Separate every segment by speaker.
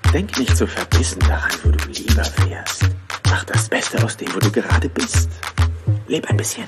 Speaker 1: Denk nicht so verbissen daran, wo du lieber wärst. Mach das Beste aus dem, wo du gerade bist. Leb ein bisschen.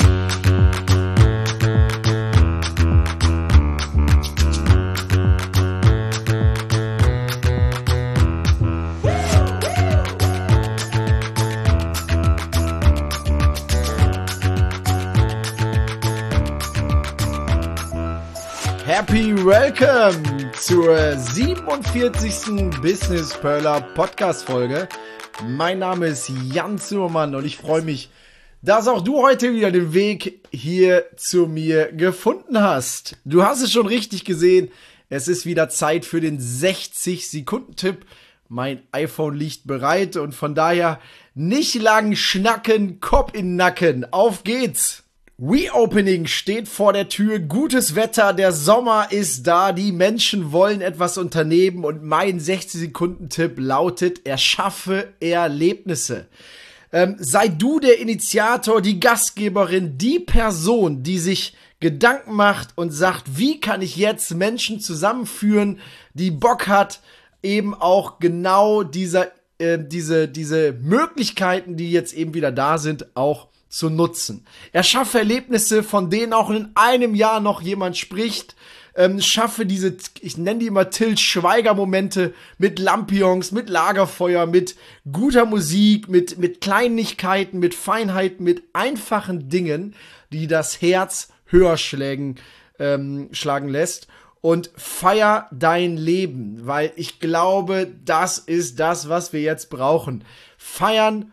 Speaker 2: Happy Welcome zur 47. Business Perler Podcast Folge. Mein Name ist Jan Zimmermann und ich freue mich, dass auch du heute wieder den Weg hier zu mir gefunden hast. Du hast es schon richtig gesehen, es ist wieder Zeit für den 60-Sekunden-Tipp. Mein iPhone liegt bereit und von daher nicht lang schnacken, Kopf in den Nacken. Auf geht's! Reopening steht vor der Tür, gutes Wetter, der Sommer ist da, die Menschen wollen etwas unternehmen und mein 60-Sekunden-Tipp lautet, erschaffe Erlebnisse. Sei du der Initiator, die Gastgeberin, die Person, die sich Gedanken macht und sagt, wie kann ich jetzt Menschen zusammenführen, die Bock hat, eben auch genau diese Möglichkeiten, die jetzt eben wieder da sind, auch zu nutzen. Erschaffe Erlebnisse, von denen auch in einem Jahr noch jemand spricht. Schaffe diese, ich nenne die immer Til Schweiger-Momente mit Lampions, mit Lagerfeuer, mit guter Musik, mit Kleinigkeiten, mit Feinheiten, mit einfachen Dingen, die das Herz höher schlagen lässt. Und feier dein Leben, weil ich glaube, das ist das, was wir jetzt brauchen. Feiern.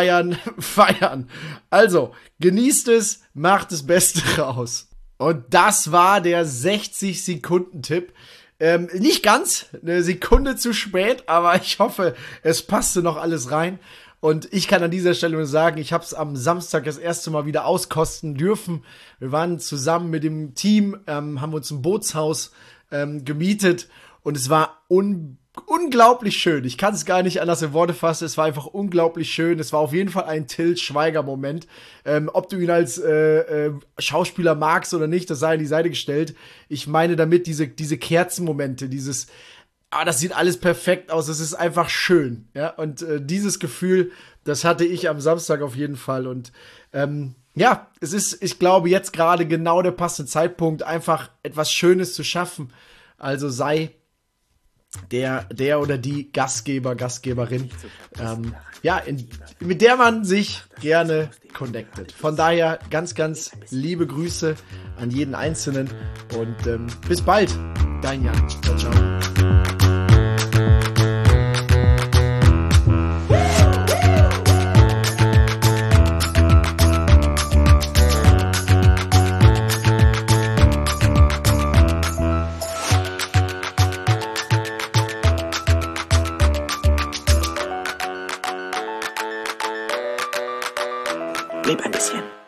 Speaker 2: Also, genießt es, macht das Beste raus. Und das war der 60-Sekunden-Tipp. Nicht ganz, eine Sekunde zu spät, aber ich hoffe, es passte noch alles rein. Und ich kann an dieser Stelle nur sagen, ich habe es am Samstag das erste Mal wieder auskosten dürfen. Wir waren zusammen mit dem Team, haben uns ein Bootshaus gemietet und es war unglaublich schön. Ich kann es gar nicht anders in Worte fassen. Es war einfach unglaublich schön. Es war auf jeden Fall ein Til Schweiger-Moment. Ob du ihn als Schauspieler magst oder nicht, das sei an die Seite gestellt. Ich meine damit diese Kerzenmomente, das sieht alles perfekt aus. Es ist einfach schön. Ja? Und dieses Gefühl, das hatte ich am Samstag auf jeden Fall. Und es ist, ich glaube, jetzt gerade genau der passende Zeitpunkt, einfach etwas Schönes zu schaffen. Also sei der oder die Gastgeberin, mit der man sich gerne connectet. Von daher ganz, ganz liebe Grüße an jeden Einzelnen und bis bald. Dein Jan. Ciao, ciao.
Speaker 1: Leb ein bisschen.